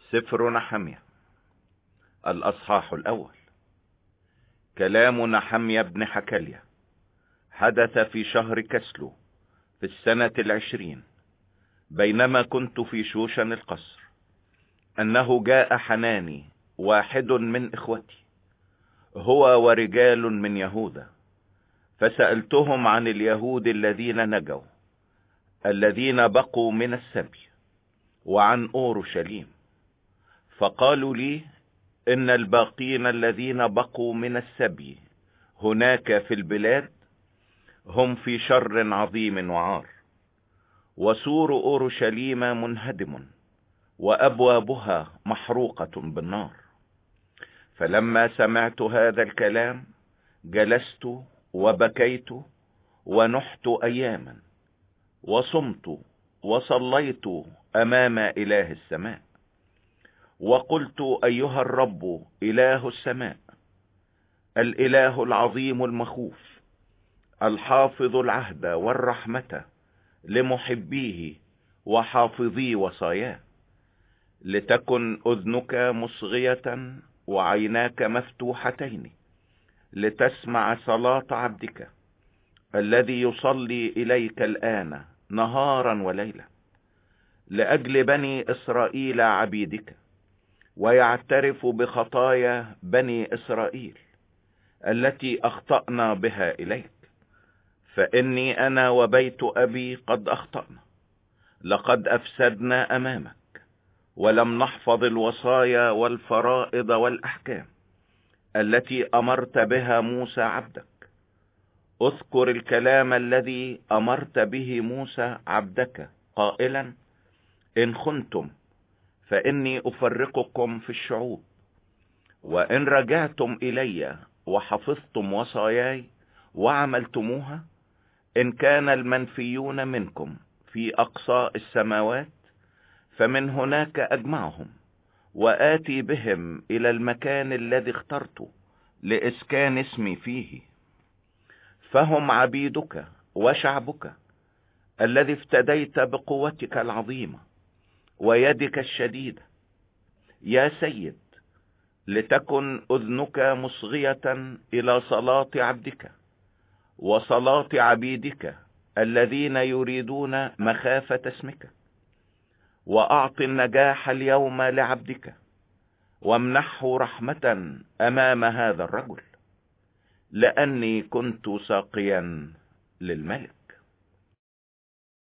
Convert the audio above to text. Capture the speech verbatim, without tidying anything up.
سفر نحمية الأصحاح الأول. كلام نحمية بن حكلية. حدث في شهر كسلو في السنة العشرين، بينما كنت في شوشن القصر، أنه جاء حناني واحد من إخوتي، هو ورجال من يهوذا، فسألتهم عن اليهود الذين نجوا، الذين بقوا من السبي، وعن أورشليم. فقالوا لي إن الباقين الذين بقوا من السبي هناك في البلاد هم في شر عظيم وعار، وسور أورشليم منهدم، وأبوابها محروقة بالنار. فلما سمعت هذا الكلام جلست وبكيت ونحت أياما، وصمت وصليت أمام إله السماء، وقلت: أيها الرب إله السماء، الإله العظيم المخوف، الحافظ العهد والرحمة لمحبيه وحافظي وصاياه، لتكن أذنك مصغية وعيناك مفتوحتين لتسمع صلاة عبدك الذي يصلي إليك الآن نهارا وليلا، لأجل بني إسرائيل عبيدك، ويعترف بخطايا بني إسرائيل التي أخطأنا بها إليك. فإني أنا وبيت أبي قد أخطأنا، لقد أفسدنا أمامك، ولم نحفظ الوصايا والفرائض والأحكام التي أمرت بها موسى عبدك. اذكر الكلام الذي أمرت به موسى عبدك قائلا: إن خنتم فإني أفرقكم في الشعوب، وإن رجعتم إلي وحفظتم وصاياي وعملتموها، إن كان المنفيون منكم في أقصى السماوات، فمن هناك أجمعهم وآتي بهم إلى المكان الذي اخترت لإسكان اسمي فيه. فهم عبيدك وشعبك الذي افتديت بقوتك العظيمة ويدك الشديدة. يا سيد، لتكن أذنك مصغية إلى صلاة عبدك وصلاة عبيدك الذين يريدون مخافة اسمك، وأعط النجاح اليوم لعبدك، وامنحه رحمة أمام هذا الرجل، لأني كنت ساقيا للملك.